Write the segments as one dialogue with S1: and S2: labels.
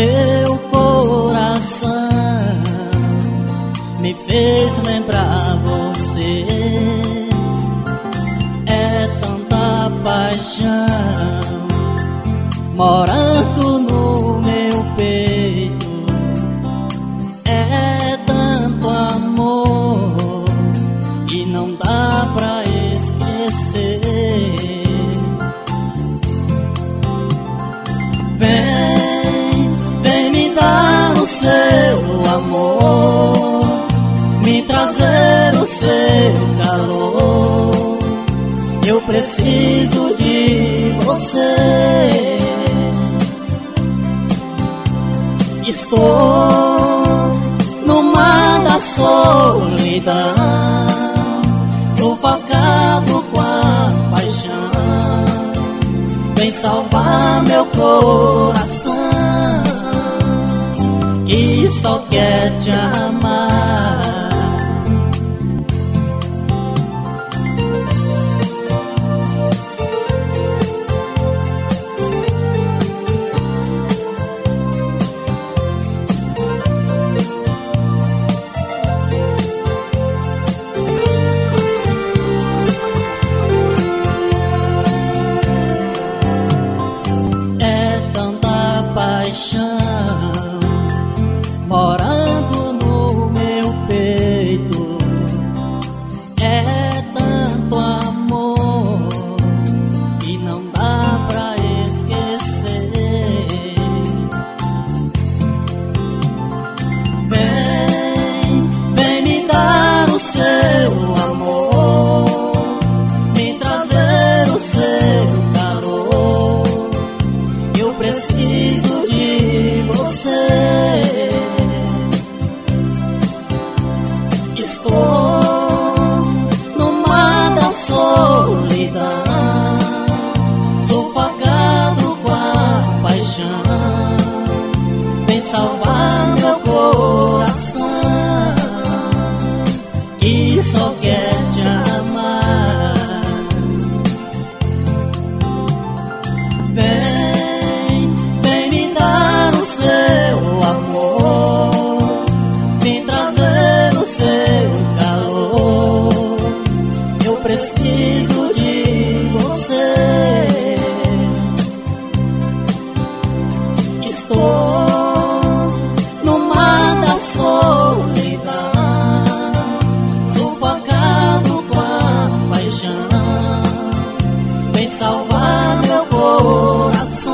S1: Meu coração me fez lembrar você. É tanta paixão morando no meu peito. É tanto amor e não dá pra esquecer. Vem me dar o seu amor, me trazer o seu calor. Eu preciso de você. Estou no mar da solidão, sufocado com a paixão. Vem salvar meu coração, que só quer te amar. Morando no meu peito, é tanto amor e não dá pra esquecer. Vem me dar o seu amor, me trazer o seu calor. Eu preciso de você. Estou no mar da solidão, sufocado com a paixão. Vem salvar meu coração, que só quer te amar. Vem me dar o seu amor, me trazer o seu calor. Eu preciso de você. Estou no mar da solidão, sufocado com a paixão. Vem salvar meu coração,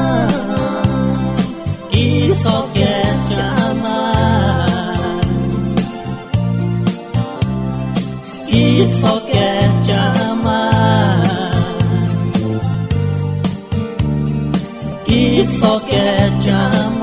S1: que só quer te amar, que só quer te amar, que só quer te amar.